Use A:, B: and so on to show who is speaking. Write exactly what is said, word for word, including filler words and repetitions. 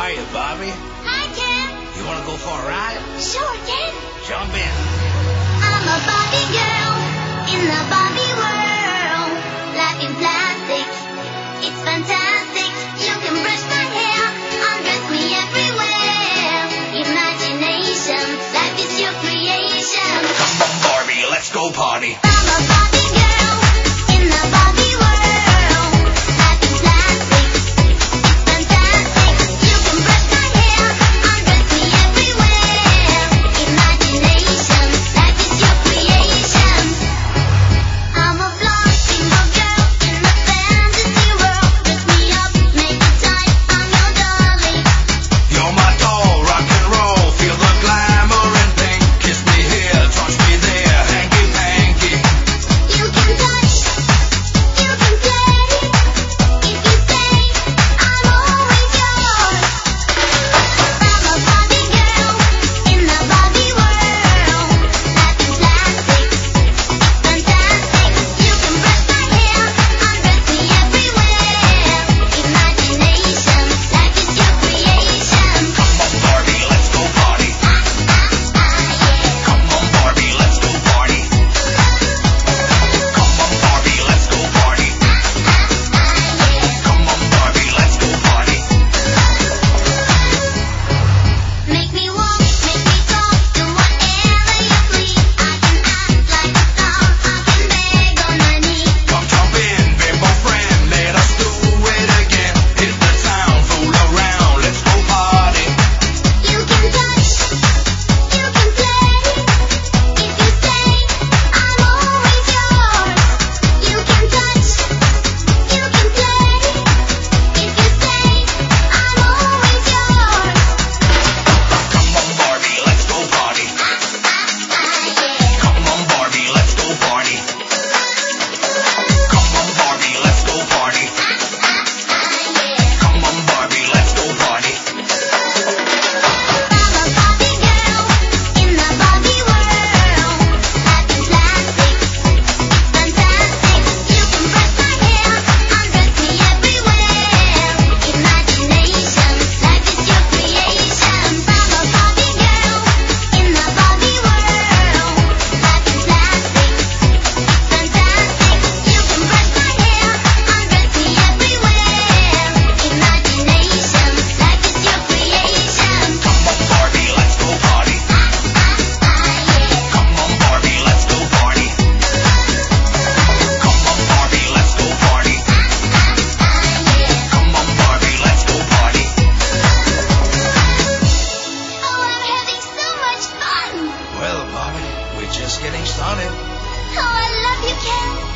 A: are you, Bobby?
B: Hi, Ken.
A: You want to go for a ride?
B: Sure, Ken.
A: Jump in.
B: I'm a Barbie girl in the Barbie world. Life in plastic, it's fantastic. You can brush my hair, undress me everywhere. Imagination, life is your creation.
A: Come on, Barbie, let's go party.
B: I'm a Barbie girl in the Barbie world. Life in plastic, it's fantastic. You can brush my hair, undress me everywhere. Imagination, life is your creation. I'm a blonde single girl in the fantasy world. Dress me up, make it tight, I'm your darling.
A: You're my doll, rock and roll. Feel the glamour and pink. Kiss me here, touch me there, hanky panky.
B: You can touch, you can play. If you stay, I'm always yours. I'm a Barbie girl in the Barbie world. Life in plastic, it's fantastic. You can brush my hair, undress me everywhere. Imagination, life is your creation.
A: Come on, Barbie, let's go party.
B: Ah, ah, yeah.
A: Come on, Barbie, let's go party. Come on, Barbie, let's go party. Come on, Barbie, let's go party.
B: Make me walk, make me talk, do whatever you please. I can act like a star, I can beg on my knees.
A: Come jump in, bimbo friend, let us do it again. Hit the town, fool around, let's go party.
B: You can touch, you can play. If you stay, I'm always yours. You can touch, you can play. If you stay, I'm always yours.
A: Come on, Barbie, let's go party.
B: Ah, yeah.
A: Come on, Barbie, let's go party. Come on, Barbie, let's go party.
B: Yeah.
A: Come on, Barbie, let's go party.
B: I'm a Barbie girl in the Barbie world. Life in plastic, it's fantastic. You can brush my hair, undress me everywhere. Imagination, life is your creation. I'm a Barbie girl in the Barbie world. Life in plastic, it's fantastic. You can brush my hair, undress me everywhere. Imagination, life is your creation.
A: Come on, Barbie, let's go party.
B: Yeah.
A: Come on, Barbie, let's go party. Come on, Barbie, let's go party. Come on, Barbie, let's go party.
B: Oh, I'm having so much fun.
A: Well, Barbie, we're just getting started.
B: Oh, I love you, Ken.